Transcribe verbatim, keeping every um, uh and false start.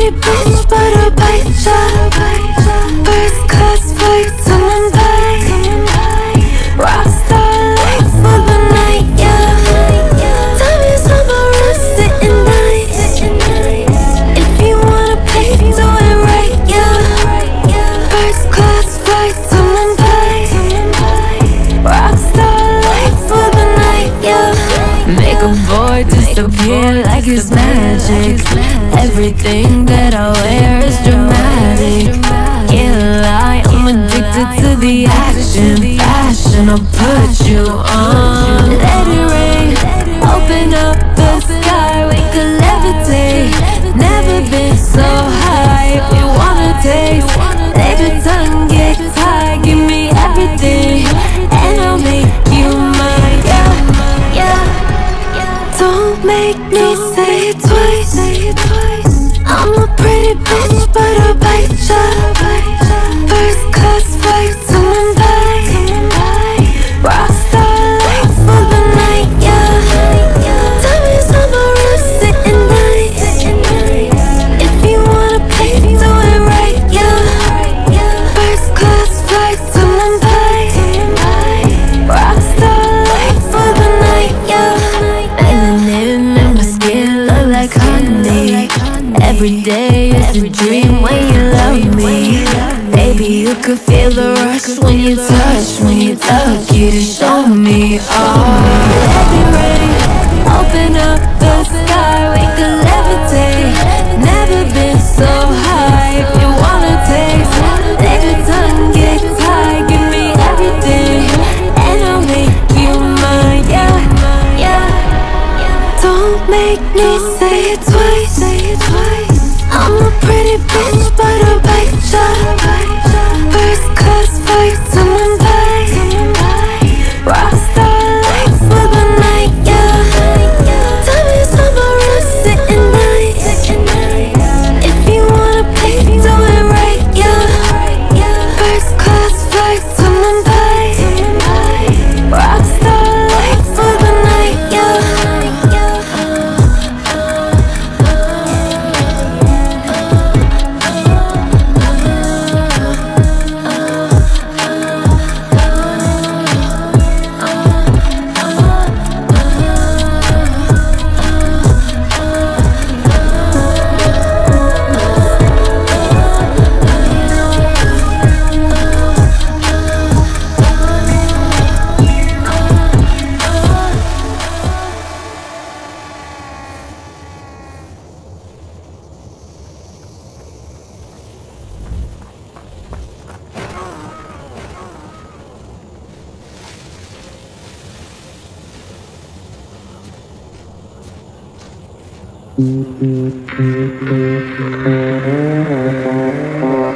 pretty bitch, but a bite shot. First class flight to Mumbai. Rockstar life for the night, yeah. Tell me some more sitting nice. If you wanna pay, do it right, yeah. First class flight to Mumbai. Rockstar life for the night, yeah. Make a boy disappear like it's magic. Everything that I wear is dramatic. Can't lie, I'm addicted to the action. Passion, I'll put you on. Let it rain, open up the sky. We could levitate. Never been so high. If you wanna taste, let your tongue get high. Give me everything, and I'll make you mine. Yeah, yeah. Don't make me say it twice. I'm a pretty bitch, but a bite shot. First class flight to Mumbai. Rockstar life for the night, yeah. Tell me some more sitting nice. If you wanna pay, do it right, yeah. First class flight to Mumbai. Rockstar life for the night, yeah. Melanin in my skin look like honey. Every day is a dream when you love me. Baby, you could feel the rush when you touch, when you tuck it and show me. Oh, let it rain, open up the sky. We could levitate. Never been so high. If you wanna taste, let your tongue get high. Give me everything, and I'll make you mine. Yeah, yeah. Don't make me say it twice. I'm a pretty bitch, but a bite shot. First class flight to Mumbai. Rockstar life for the night, yeah. Tell me some more sitting nice. If you wanna pay, do it right, yeah. First class flight to Mumbai. Rockstar life for the night, yeah. Thank you.